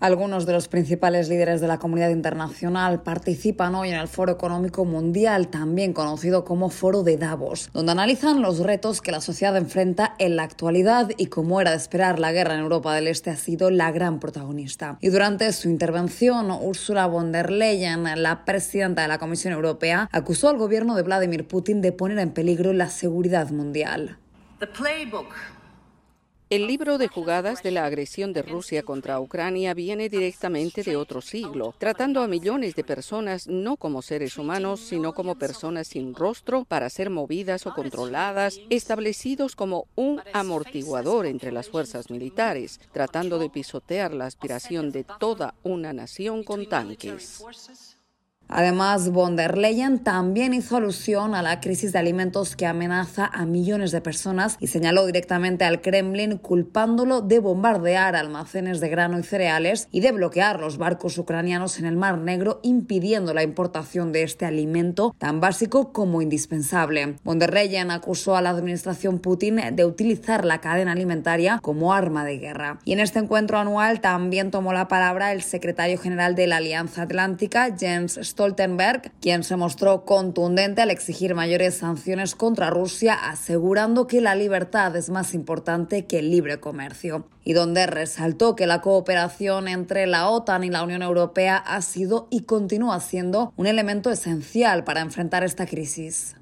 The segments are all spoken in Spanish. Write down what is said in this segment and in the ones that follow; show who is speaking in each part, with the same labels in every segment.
Speaker 1: Algunos de los principales líderes de la comunidad internacional participan hoy en el Foro Económico Mundial, también conocido como Foro de Davos, donde analizan los retos que la sociedad enfrenta en la actualidad y, como era de esperar, la guerra en Europa del Este ha sido la gran protagonista. Y durante su intervención, Ursula von der Leyen, la presidenta de la Comisión Europea, acusó al gobierno de Vladimir Putin de poner en peligro la seguridad mundial.
Speaker 2: El libro de jugadas de la agresión de Rusia contra Ucrania viene directamente de otro siglo, tratando a millones de personas no como seres humanos, sino como personas sin rostro para ser movidas o controladas, establecidos como un amortiguador entre las fuerzas militares, tratando de pisotear la aspiración de toda una nación con tanques.
Speaker 1: Además, von der Leyen también hizo alusión a la crisis de alimentos que amenaza a millones de personas y señaló directamente al Kremlin, culpándolo de bombardear almacenes de grano y cereales y de bloquear los barcos ucranianos en el Mar Negro, impidiendo la importación de este alimento tan básico como indispensable. Von der Leyen acusó a la administración Putin de utilizar la cadena alimentaria como arma de guerra. Y en este encuentro anual también tomó la palabra el secretario general de la Alianza Atlántica, Jens Stoltenberg, quien se mostró contundente al exigir mayores sanciones contra Rusia, asegurando que la libertad es más importante que el libre comercio. Y donde resaltó que la cooperación entre la OTAN y la Unión Europea ha sido y continúa siendo un elemento esencial para enfrentar esta crisis.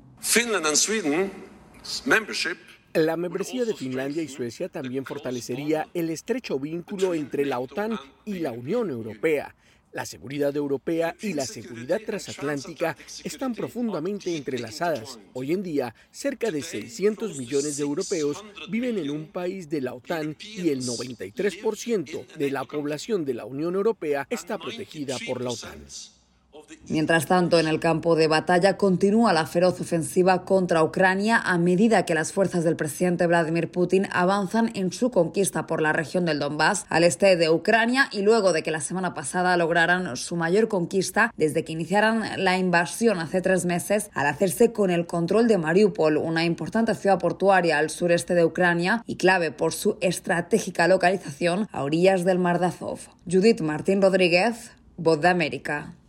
Speaker 3: La membresía de Finlandia y Suecia también fortalecería el estrecho vínculo entre la OTAN y la Unión Europea. La seguridad europea y la seguridad transatlántica están profundamente entrelazadas. Hoy en día, cerca de 600 millones de europeos viven en un país de la OTAN y el 93% de la población de la Unión Europea está protegida por la OTAN.
Speaker 1: Mientras tanto, en el campo de batalla continúa la feroz ofensiva contra Ucrania a medida que las fuerzas del presidente Vladimir Putin avanzan en su conquista por la región del Donbass, al este de Ucrania, y luego de que la semana pasada lograran su mayor conquista desde que iniciaran la invasión hace 3 meses, al hacerse con el control de Mariupol, una importante ciudad portuaria al sureste de Ucrania y clave por su estratégica localización a orillas del Mar de Azov. Judith Martín Rodríguez, Voz de América.